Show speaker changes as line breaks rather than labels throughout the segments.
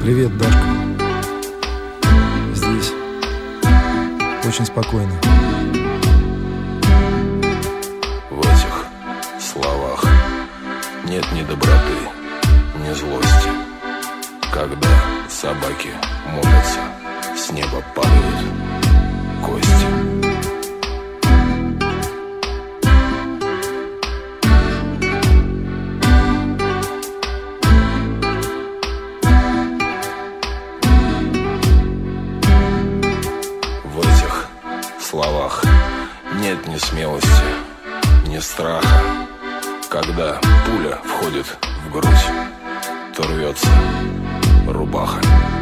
Привет, Дашка. Здесь очень спокойно.
В этих словах нет ни доброты, ни злости. Когда собаки молятся, с неба падают кости. В этих словах нет ни смелости, ни страха. Когда пуля входит в грудь, то рвется рубаха.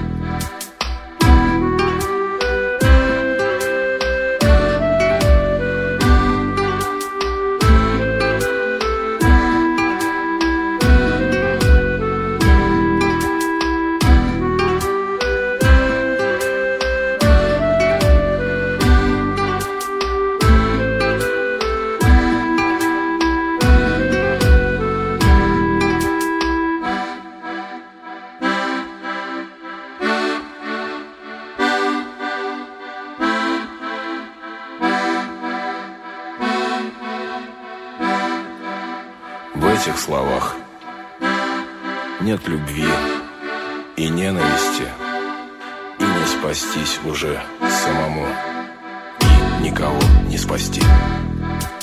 В этих словах нет любви и ненависти, и не спастись уже самому, и никого не спасти.